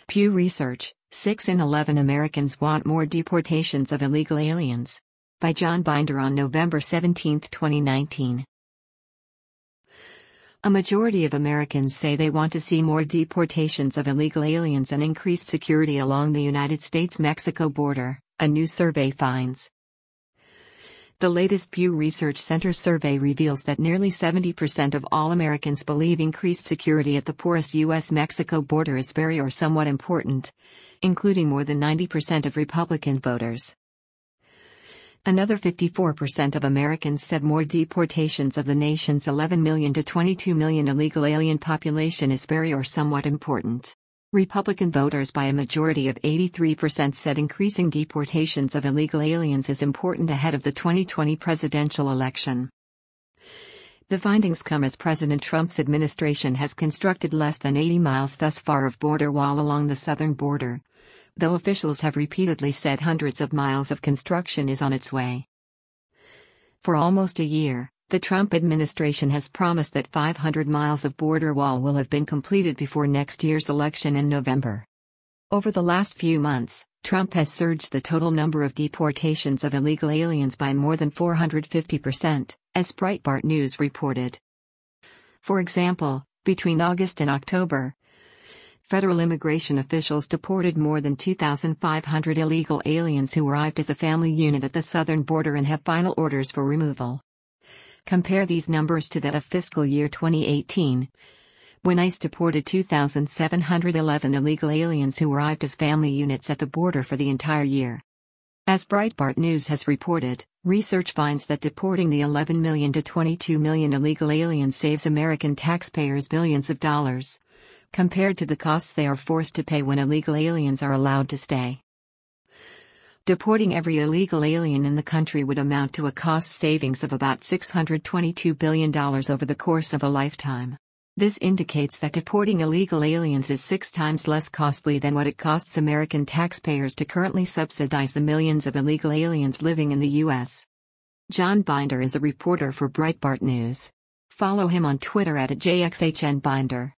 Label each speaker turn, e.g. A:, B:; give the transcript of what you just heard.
A: Pew Research, 6 in 11 Americans want more deportations of illegal aliens. By John Binder on November 17, 2019. A majority of Americans say they want to see more deportations of illegal aliens and increased security along the United States-Mexico border, a new survey finds. The latest Pew Research Center survey reveals that nearly 70% of all Americans believe increased security at the porous U.S.-Mexico border is very or somewhat important, including more than 90% of Republican voters. Another 54% of Americans said more deportations of the nation's 11 million to 22 million illegal alien population is very or somewhat important. Republican voters by a majority of 83% said increasing deportations of illegal aliens is important ahead of the 2020 presidential election. The findings come as President Trump's administration has constructed less than 80 miles thus far of border wall along the southern border, though officials have repeatedly said hundreds of miles of construction is on its way. For almost a year, the Trump administration has promised that 500 miles of border wall will have been completed before next year's election in November. Over the last few months, Trump has surged the total number of deportations of illegal aliens by more than 450%, as Breitbart News reported. For example, between August and October, federal immigration officials deported more than 2,500 illegal aliens who arrived as a family unit at the southern border and have final orders for removal. Compare these numbers to that of fiscal year 2018, when ICE deported 2,711 illegal aliens who arrived as family units at the border for the entire year. As Breitbart News has reported, research finds that deporting the 11 million to 22 million illegal aliens saves American taxpayers billions of dollars, compared to the costs they are forced to pay when illegal aliens are allowed to stay. Deporting every illegal alien in the country would amount to a cost savings of about $622 billion over the course of a lifetime. This indicates that deporting illegal aliens is 6 times less costly than what it costs American taxpayers to currently subsidize the millions of illegal aliens living in the U.S. John Binder is a reporter for Breitbart News. Follow him on Twitter @JXHNBinder.